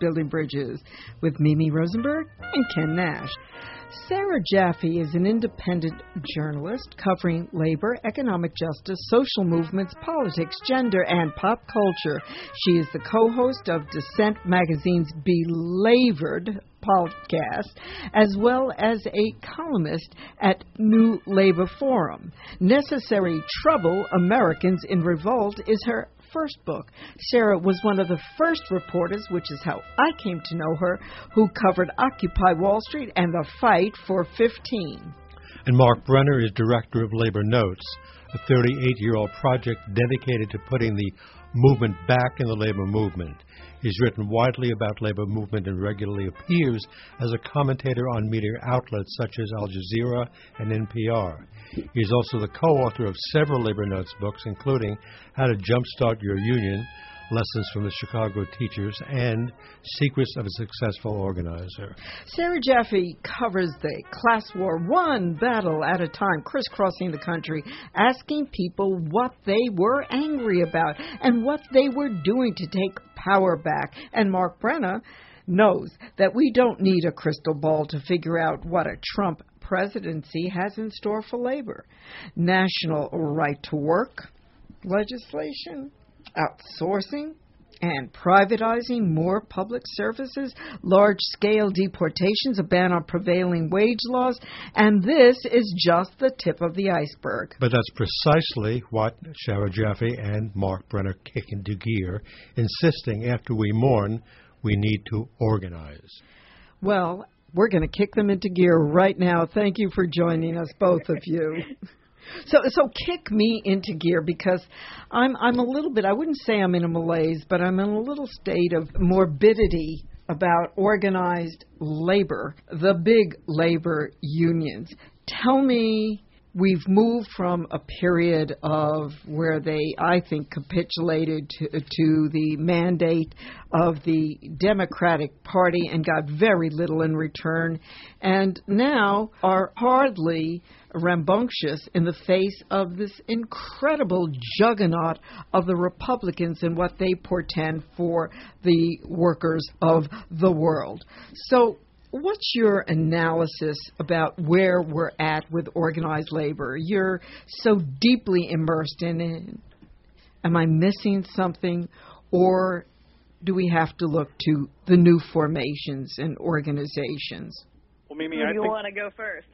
Building Bridges with Mimi Rosenberg and Ken Nash. Sarah Jaffe is an independent journalist covering labor, economic justice, social movements, politics, gender, and pop culture. She is the co-host of Dissent Magazine's Belabored podcast, as well as a columnist at New Labor Forum. Necessary Trouble, Americans in Revolt is her first book. Sarah was one of the first reporters, which is how I came to know her, who covered Occupy Wall Street and the fight for 15. And Mark Brenner is director of Labor Notes, a 38-year-old project dedicated to putting the movement back in the labor movement. He's written widely about labor movement and regularly appears as a commentator on media outlets such as Al Jazeera and NPR. He's also the co-author of several Labor Notes books, including How to Jumpstart Your Union, Lessons from the Chicago Teachers, and Secrets of a Successful Organizer. Sarah Jaffe covers the class war one battle at a time, crisscrossing the country, asking people what they were angry about and what they were doing to take power back. And Mark Brenner knows that we don't need a crystal ball to figure out what a Trump presidency has in store for labor. National right to work legislation, outsourcing and privatizing more public services, large-scale deportations, a ban on prevailing wage laws, and this is just the tip of the iceberg. But that's precisely what Sarah Jaffe and Mark Brenner kick into gear, insisting after we mourn, we need to organize. Well, we're going to kick them into gear right now. Thank you for joining us, both of you. So kick me into gear, because I'm a little bit, I wouldn't say I'm in a malaise, but I'm in a little state of morbidity about organized labor, the big labor unions. Tell me, we've moved from a period of where they, I think, capitulated to the mandate of the Democratic Party and got very little in return, and now are hardly rambunctious in the face of this incredible juggernaut of the Republicans and what they portend for the workers of the world. So what's your analysis about where we're at with organized labor? You're so deeply immersed in it. Am I missing something, or do we have to look to the new formations and organizations? Well, Mimi, I think you want to go first.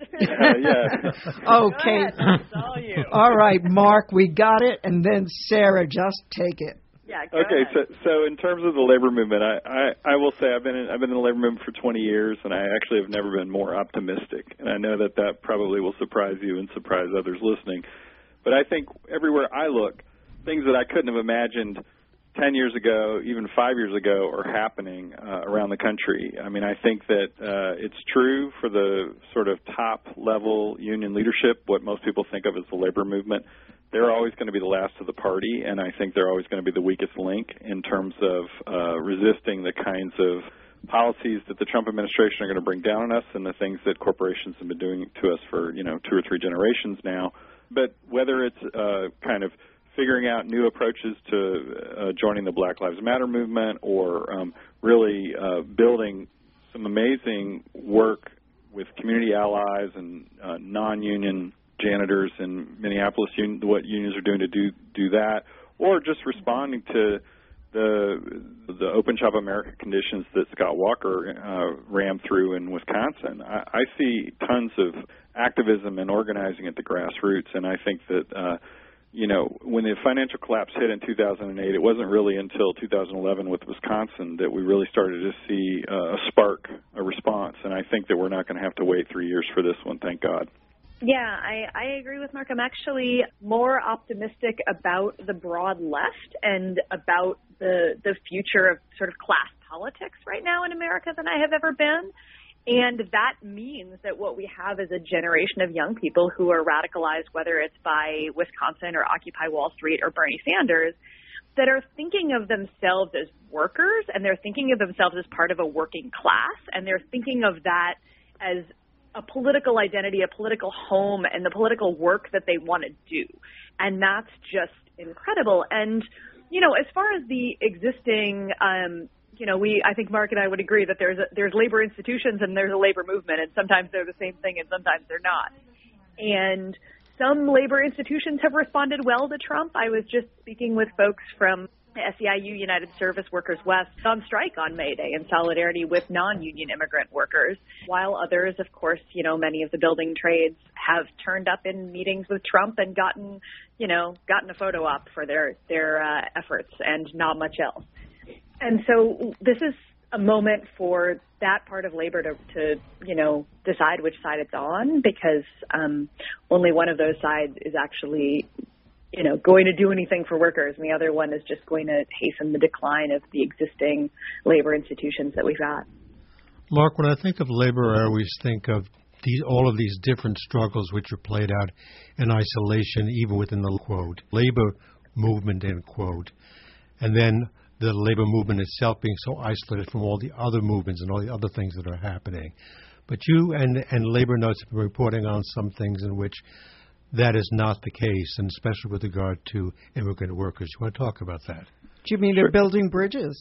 Yeah. Okay. It's all you. All right, Mark, we got it, and then Sarah, just take it. Yeah, go ahead. So in terms of the labor movement, I will say I've been in the labor movement for 20 years, and I actually have never been more optimistic. And I know that probably will surprise you and surprise others listening. But I think everywhere I look, things that I couldn't have imagined 10 years ago, even 5 years ago, are happening around the country. I mean, I think that it's true for the sort of top-level union leadership, what most people think of as the labor movement. They're always going to be the last of the party, and I think they're always going to be the weakest link in terms of resisting the kinds of policies that the Trump administration are going to bring down on us and the things that corporations have been doing to us for, 2 or 3 generations now. But whether it's kind of figuring out new approaches to joining the Black Lives Matter movement, or really building some amazing work with community allies and non-union janitors in Minneapolis, what unions are doing to do that, or just responding to the Open Shop America conditions that Scott Walker rammed through in Wisconsin. I see tons of activism and organizing at the grassroots, and I think that when the financial collapse hit in 2008, it wasn't really until 2011 with Wisconsin that we really started to see a response, and I think that we're not going to have to wait 3 years for this one, thank God. Yeah, I agree with Mark. I'm actually more optimistic about the broad left and about the future of sort of class politics right now in America than I have ever been. And that means that what we have is a generation of young people who are radicalized, whether it's by Wisconsin or Occupy Wall Street or Bernie Sanders, that are thinking of themselves as workers, and they're thinking of themselves as part of a working class, and they're thinking of that as a political identity, a political home, and the political work that they want to do. And that's just incredible. And, as far as the existing I think Mark and I would agree that there's labor institutions and there's a labor movement, and sometimes they're the same thing and sometimes they're not. And some labor institutions have responded well to Trump. I was just speaking with folks from SEIU, United Service Workers West, on strike on May Day in solidarity with non-union immigrant workers, while others, of course, many of the building trades have turned up in meetings with Trump and gotten a photo op for their efforts and not much else. And so this is a moment for that part of labor to decide which side it's on, because only one of those sides is actually going to do anything for workers, and the other one is just going to hasten the decline of the existing labor institutions that we've got. Mark, when I think of labor, I always think of all of these different struggles which are played out in isolation, even within the, quote, labor movement, end quote, and then the labor movement itself being so isolated from all the other movements and all the other things that are happening. But you and Labor Notes have been reporting on some things in which that is not the case, and especially with regard to immigrant workers. You want to talk about that? Do you mean they're building bridges?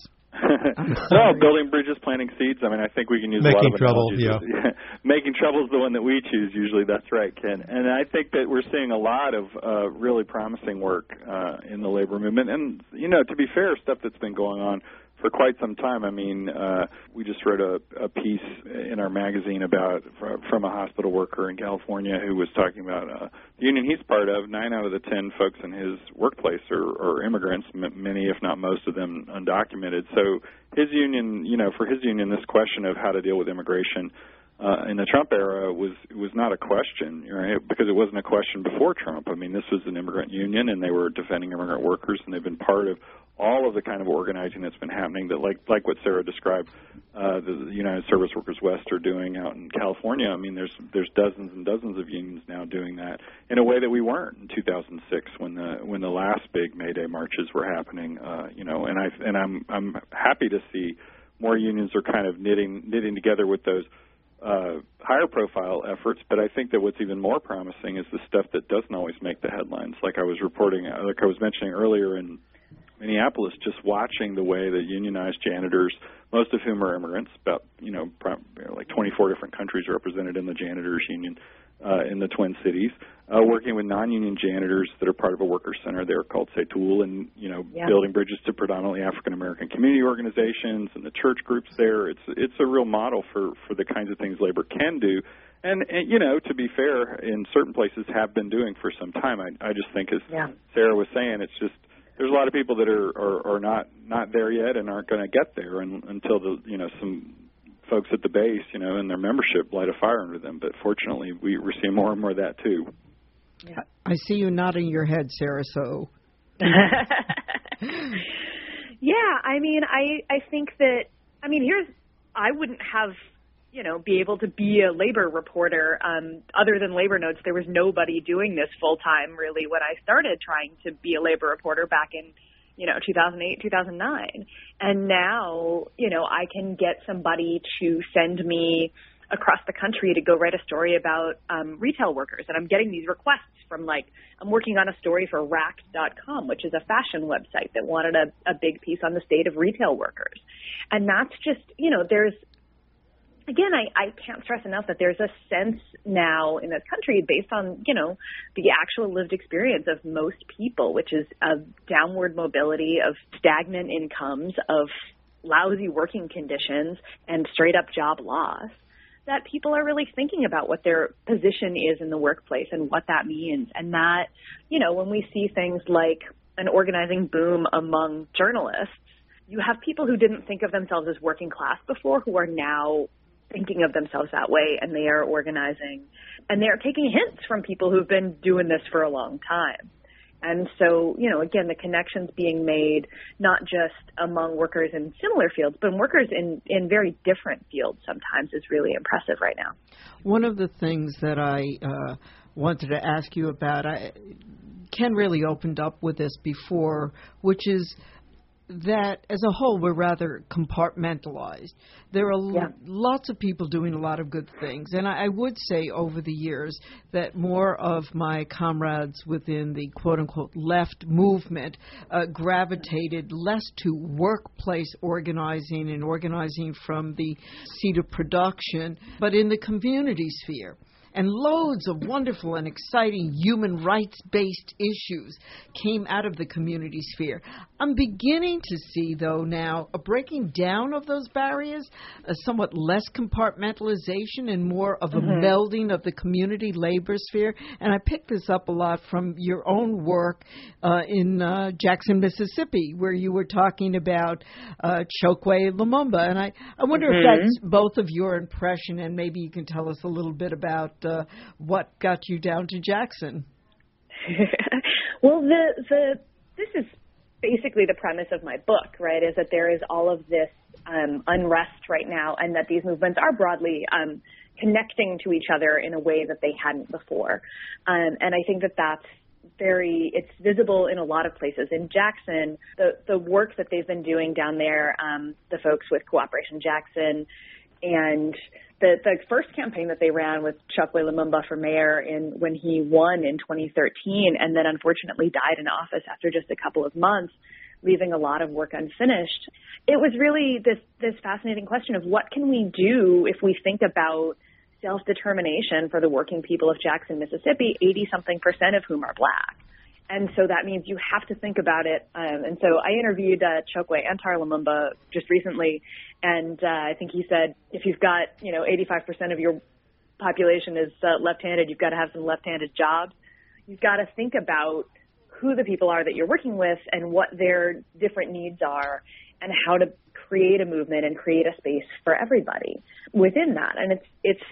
No, building bridges, planting seeds. I mean, I think we can use a lot of trouble, analogies. yeah. Making trouble is the one that we choose usually. That's right, Ken. And I think that we're seeing a lot of really promising work in the labor movement. And, to be fair, stuff that's been going on for quite some time. I mean, we just wrote a piece in our magazine from a hospital worker in California who was talking about the union he's part of. 9 out of the 10 folks in his workplace are immigrants, many, if not most of them, undocumented. So his union, for his union, this question of how to deal with immigration in the Trump era was not a question, right? Because it wasn't a question before Trump. I mean, this was an immigrant union, and they were defending immigrant workers, and they've been part of all of the kind of organizing that's been happening that, like what Sarah described, the United Service Workers West are doing out in California. I mean, there's dozens and dozens of unions now doing that in a way that we weren't in 2006 when the last big May Day marches were happening. And I'm happy to see more unions are kind of knitting together with those higher profile efforts, but I think that what's even more promising is the stuff that doesn't always make the headlines. Like I was mentioning earlier in Minneapolis, just watching the way that unionized janitors, most of whom are immigrants, about like 24 different countries represented in the janitors union in the Twin Cities, working with non-union janitors that are part of a worker center there called Setul, and building bridges to predominantly African American community organizations and the church groups there. It's a real model for the kinds of things labor can do. And to be fair, in certain places have been doing for some time. I just think, as Sarah was saying, it's just there's a lot of people that are not there yet and aren't going to get there until some folks at the base, and their membership light a fire under them. But fortunately, we're seeing more and more of that too. Yeah. I see you nodding your head, Sarah. So. Yeah, I mean, I think that I wouldn't have be able to be a labor reporter. Other than Labor Notes, there was nobody doing this full time really when I started trying to be a labor reporter back in 2008, 2009. And now, I can get somebody to send me across the country to go write a story about retail workers. And I'm getting these requests from, I'm working on a story for Racked.com, which is a fashion website that wanted a big piece on the state of retail workers. And that's just, again, I can't stress enough that there's a sense now in this country based on, the actual lived experience of most people, which is of downward mobility, of stagnant incomes, of lousy working conditions, and straight up job loss, that people are really thinking about what their position is in the workplace and what that means. And that, when we see things like an organizing boom among journalists, you have people who didn't think of themselves as working class before who are now thinking of themselves that way, and they are organizing, and they're taking hints from people who've been doing this for a long time. And so, again, the connections being made not just among workers in similar fields, but workers in very different fields sometimes is really impressive right now. One of the things that I wanted to ask you about, Ken really opened up with this before, which is that as a whole we're rather compartmentalized. There are lots of people doing a lot of good things, and I would say over the years that more of my comrades within the quote-unquote left movement gravitated less to workplace organizing and organizing from the seat of production, but in the community sphere. And loads of wonderful and exciting human rights-based issues came out of the community sphere. I'm beginning to see, though, now a breaking down of those barriers, a somewhat less compartmentalization and more of a melding of the community labor sphere. And I picked this up a lot from your own work in Jackson, Mississippi, where you were talking about Chokwe Lumumba. And I wonder if that's both of your impression, and maybe you can tell us a little bit about what got you down to Jackson. Well, this is basically the premise of my book, right, is that there is all of this unrest right now, and that these movements are broadly connecting to each other in a way that they hadn't before. And I think that that's it's visible in a lot of places. In Jackson, the work that they've been doing down there, the folks with Cooperation Jackson, and the first campaign that they ran with Chokwe Lumumba for mayor when he won in 2013, and then unfortunately died in office after just a couple of months, leaving a lot of work unfinished. It was really this fascinating question of what can we do if we think about self-determination for the working people of Jackson, Mississippi, 80-something% of whom are Black. And so that means you have to think about it. And so I interviewed Chokwe Antar Lumumba just recently, and I think he said, if you've got, 85% of your population is left-handed, you've got to have some left-handed jobs. You've got to think about who the people are that you're working with and what their different needs are, and how to create a movement and create a space for everybody within that. And it's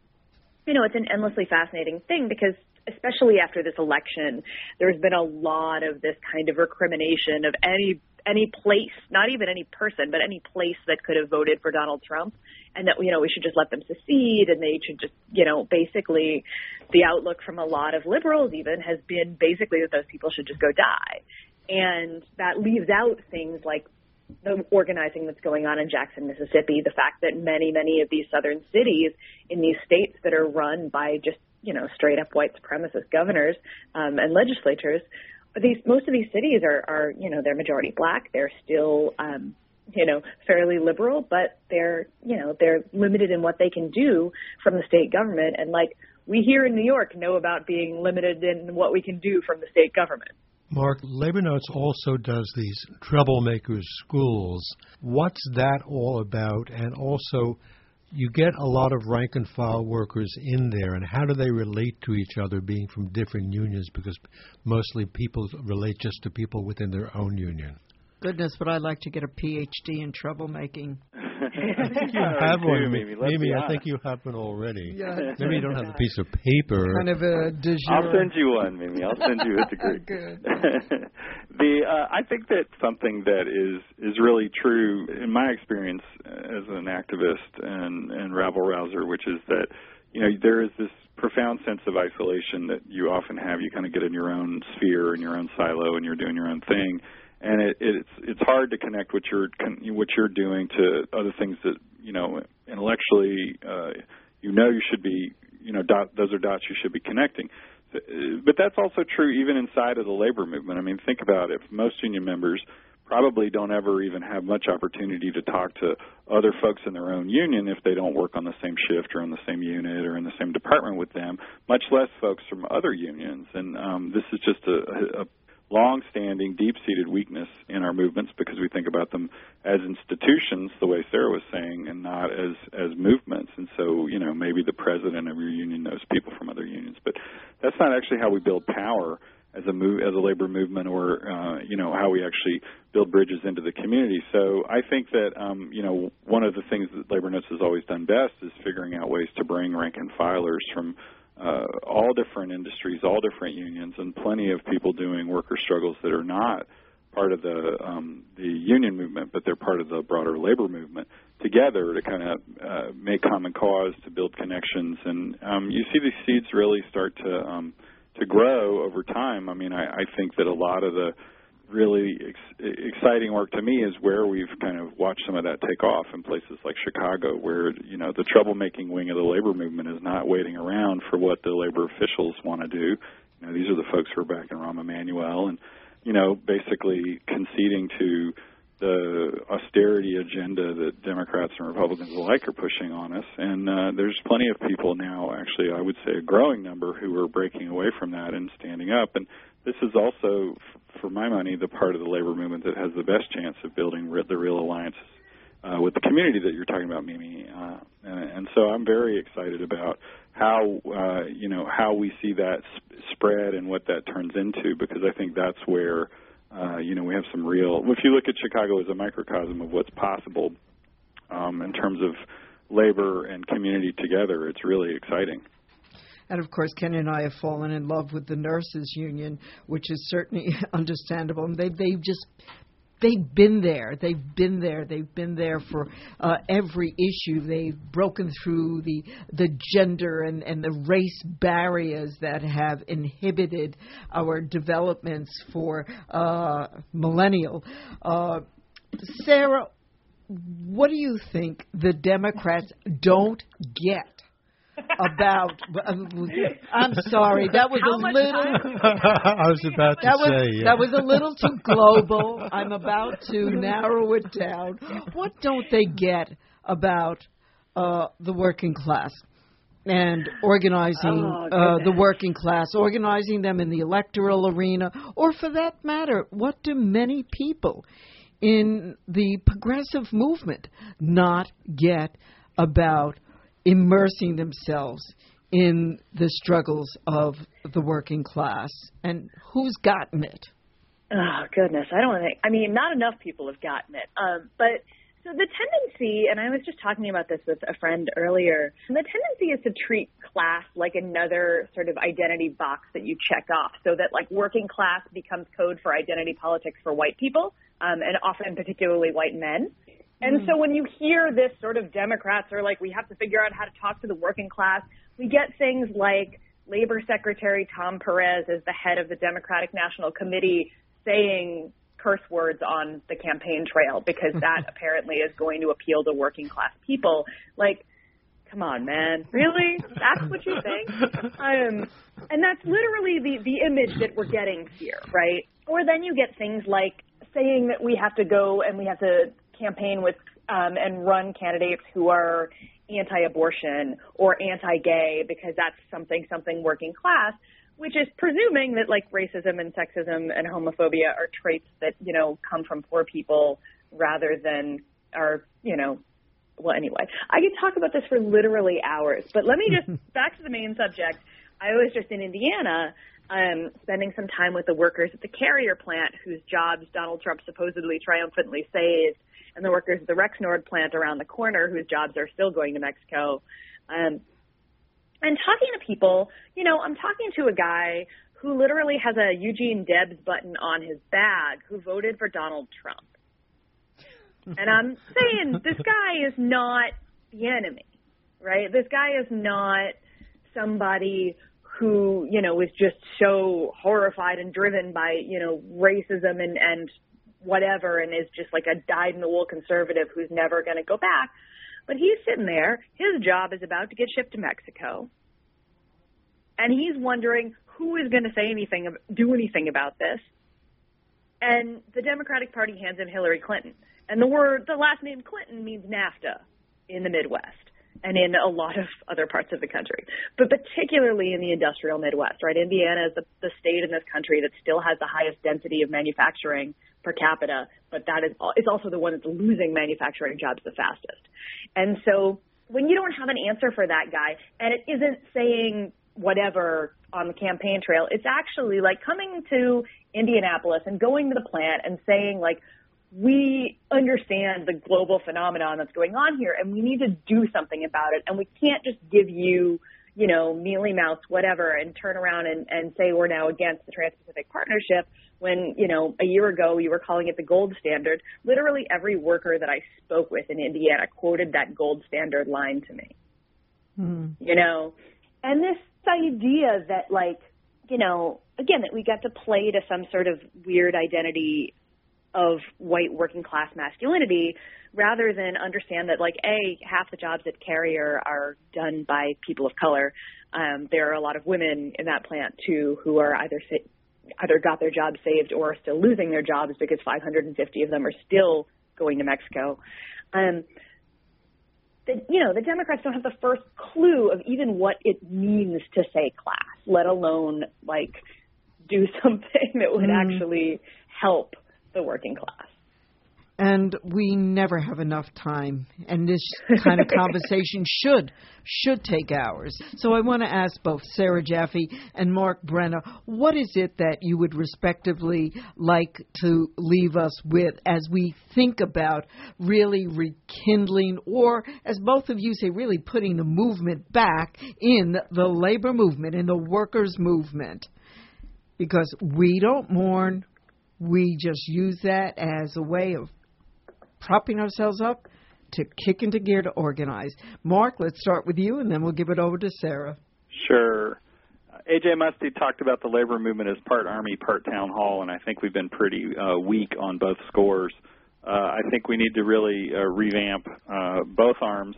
an endlessly fascinating thing, because especially after this election, there's been a lot of this kind of recrimination of any place, not even any person, but any place that could have voted for Donald Trump, and that, we should just let them secede, and they should just, basically the outlook from a lot of liberals even has been basically that those people should just go die. And that leaves out things like the organizing that's going on in Jackson, Mississippi, the fact that many of these southern cities in these states that are run by just, straight up white supremacist governors and legislatures, most of these cities are they're majority Black. They're still, fairly liberal, but they're limited in what they can do from the state government. And like we here in New York know about being limited in what we can do from the state government. Mark, Labor Notes also does these Troublemakers schools. What's that all about? And also, you get a lot of rank-and-file workers in there, and how do they relate to each other, being from different unions? Because mostly people relate just to people within their own union. Goodness, but I'd like to get a PhD in troublemaking. I think you have one, Mimi. I think you have one already. Yeah, maybe you don't have a piece of paper. Kind of a de jure. I'll send you one, Mimi. I'll send you a degree. Good. I think that something that is really true in my experience as an activist and rabble-rouser, which is that there is this profound sense of isolation that you often have. You kind of get in your own sphere, in your own silo, and you're doing your own thing. And it's hard to connect what you're doing to other things that intellectually you should be those are dots you should be connecting. But that's also true even inside of the labor movement. I mean, think about it. Most union members probably don't ever even have much opportunity to talk to other folks in their own union if they don't work on the same shift or in the same unit or in the same department with them, much less folks from other unions. And this is just a long-standing, deep-seated weakness in our movements because we think about them as institutions, the way Sarah was saying, and not as movements. And so, maybe the president of your union knows people from other unions, but that's not actually how we build power as a labor movement, or how we actually build bridges into the community. So I think that one of the things that Labor Notes has always done best is figuring out ways to bring rank and filers from all different industries, all different unions, and plenty of people doing worker struggles that are not part of the union movement, but they're part of the broader labor movement, together to kind of make common cause, to build connections. And you see these seeds really start to grow over time. I mean, I think that a lot of the really exciting work to me is where we've kind of watched some of that take off in places like Chicago, where, the troublemaking wing of the labor movement is not waiting around for what the labor officials want to do. These are the folks who are back in Rahm Emanuel and, basically conceding to the austerity agenda that Democrats and Republicans alike are pushing on us. And there's plenty of people now, actually, I would say a growing number, who are breaking away from that and standing up. And this is also, for my money, the part of the labor movement that has the best chance of building the real alliances with the community that you're talking about, Mimi. And so I'm very excited about how we see that spread and what that turns into, because I think that's where we have some real. If you look at Chicago as a microcosm of what's possible in terms of labor and community together, it's really exciting. And, of course, Ken and I have fallen in love with the nurses' union, which is certainly understandable. And they've been there. They've been there for every issue. They've broken through the gender and the race barriers that have inhibited our developments for millennial. Sarah, what do you think the Democrats don't get about? I'm sorry, that was a little. I was about to say that was a little too global. I'm about to narrow it down. What don't they get about the working class and organizing the working class, organizing them in the electoral arena, or for that matter, what do many people in the progressive movement not get about immersing themselves in the struggles of the working class? And who's gotten it? Oh, goodness. Not enough people have gotten it. But so the tendency, and I was just talking about this with a friend earlier, the tendency is to treat class like another sort of identity box that you check off, so that like working class becomes code for identity politics for white people, and often particularly white men. And so when you hear this sort of Democrats are like, we have to figure out how to talk to the working class, we get things like Labor Secretary Tom Perez as the head of the Democratic National Committee saying curse words on the campaign trail because that apparently is going to appeal to working class people. Like, come on, man. Really? That's what you think? And that's literally the image that we're getting here, right? Or then you get things like saying that we have to go and we have to campaign with and run candidates who are anti-abortion or anti-gay because that's something working class, which is presuming that like racism and sexism and homophobia are traits that, come from poor people rather than are, well, anyway, I could talk about this for literally hours, but let me just back to the main subject. I was just in Indiana spending some time with the workers at the Carrier plant whose jobs Donald Trump supposedly triumphantly saved, and the workers at the Rexnord plant around the corner whose jobs are still going to Mexico. And talking to people, I'm talking to a guy who literally has a Eugene Debs button on his bag who voted for Donald Trump. And I'm saying this guy is not the enemy, right? This guy is not somebody who, is just so horrified and driven by, racism and whatever, and is just like a dyed-in-the-wool conservative who's never going to go back. But he's sitting there. His job is about to get shipped to Mexico. And he's wondering who is going to do anything about this. And the Democratic Party hands him Hillary Clinton. And the last name Clinton means NAFTA in the Midwest and in a lot of other parts of the country, but particularly in the industrial Midwest, right? Indiana is the state in this country that still has the highest density of manufacturing per capita, but it's also the one that's losing manufacturing jobs the fastest. And so when you don't have an answer for that guy, and it isn't saying whatever on the campaign trail, it's actually like coming to Indianapolis and going to the plant and saying like, we understand the global phenomenon that's going on here, and we need to do something about it. And we can't just give you, mealy mouth, whatever, and turn around and say we're now against the Trans-Pacific Partnership when, a year ago you were calling it the gold standard. Literally every worker that I spoke with in Indiana quoted that gold standard line to me. And this idea that, like, again, that we got to play to some sort of weird identity of white working class masculinity rather than understand that, like, half the jobs at Carrier are done by people of color. There are a lot of women in that plant, too, who are either got their jobs saved or are still losing their jobs because 550 of them are still going to Mexico. The Democrats don't have the first clue of even what it means to say class, let alone, like, do something that would actually help the working class. And we never have enough time, and this kind of conversation should take hours. So I want to ask both Sarah Jaffe and Mark Brenner, what is it that you would respectively like to leave us with as we think about really rekindling, or as both of you say, really putting the movement back in the labor movement, in the workers' movement? Because we don't mourn, we just use that as a way of propping ourselves up to kick into gear to organize. Mark, let's start with you, and then we'll give it over to Sarah. Sure. A.J. Muste talked about the labor movement as part Army, part town hall, and I think we've been pretty weak on both scores. I think we need to really revamp both arms,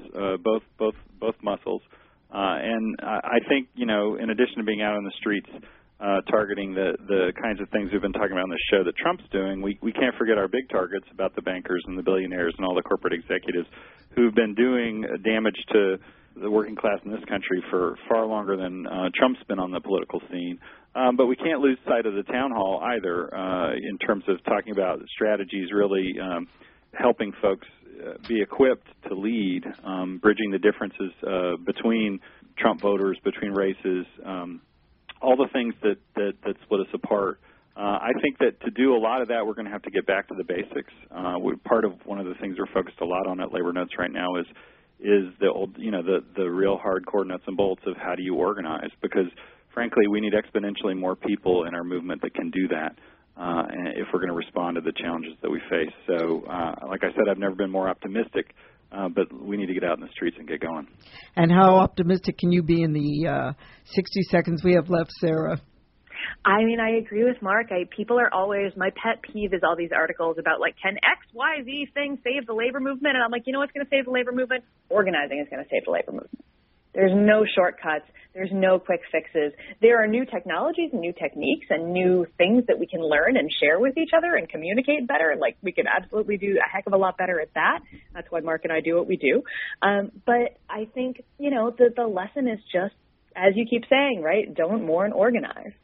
both muscles. And I think, in addition to being out on the streets, targeting the kinds of things we've been talking about on the show that Trump's doing, we can't forget our big targets about the bankers and the billionaires and all the corporate executives who've been doing damage to the working class in this country for far longer than Trump's been on the political scene. But we can't lose sight of the town hall either in terms of talking about strategies really helping folks be equipped to lead, bridging the differences between Trump voters, between races, all the things that split us apart. I think that to do a lot of that, we're going to have to get back to the basics. Part of one of the things we're focused a lot on at Labor Notes right now is the old, the real hardcore nuts and bolts of how do you organize? Because frankly, we need exponentially more people in our movement that can do that if we're going to respond to the challenges that we face. So, like I said, I've never been more optimistic. But we need to get out in the streets and get going. And how optimistic can you be in the 60 seconds we have left, Sarah? I mean, I agree with Mark. People are always, my pet peeve is all these articles about, like, can X, Y, Z thing save the labor movement? And I'm like, what's going to save the labor movement? Organizing is going to save the labor movement. There's no shortcuts. There's no quick fixes. There are new technologies and new techniques and new things that we can learn and share with each other and communicate better. Like, we can absolutely do a heck of a lot better at that. That's why Mark and I do what we do. But I think, the lesson is just, as you keep saying, right, don't mourn, organize.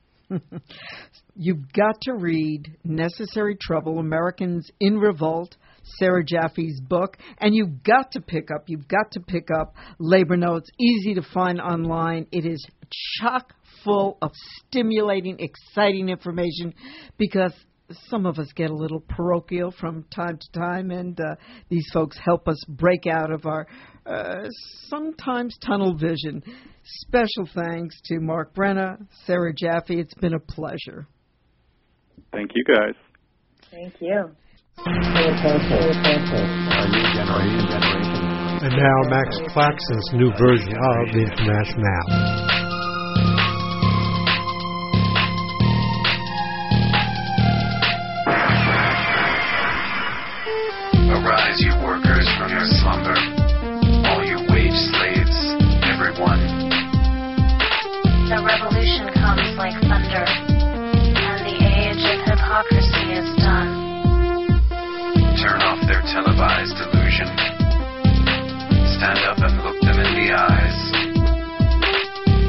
You've got to read Necessary Trouble, Americans in Revolt, Sarah Jaffe's book, and you've got to pick up Labor Notes, easy to find online. It is chock full of stimulating, exciting information because some of us get a little parochial from time to time, and these folks help us break out of our sometimes tunnel vision. Special thanks to Mark Brenner, Sarah Jaffe. It's been a pleasure. Thank you, guys. Thank you. And now Max Claxton's new version of the International. Arise, you workers, from your slumber, all you wage slaves, everyone. The revolution comes like thunder, and the age of hypocrisy is done. Turn off their televised delusion. Stand up and look them in the eyes.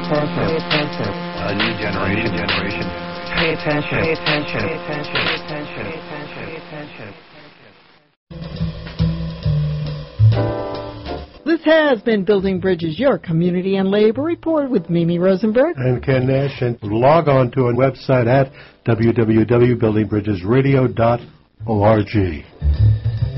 attention. Pay attention. A new generation. Pay attention. Pay attention. Pay attention. Pay attention. Pay attention. Pay attention. This has been Building Bridges, your community and labor report with Mimi Rosenberg and Ken Nash. And log on to our website at www.buildingbridgesradio.org.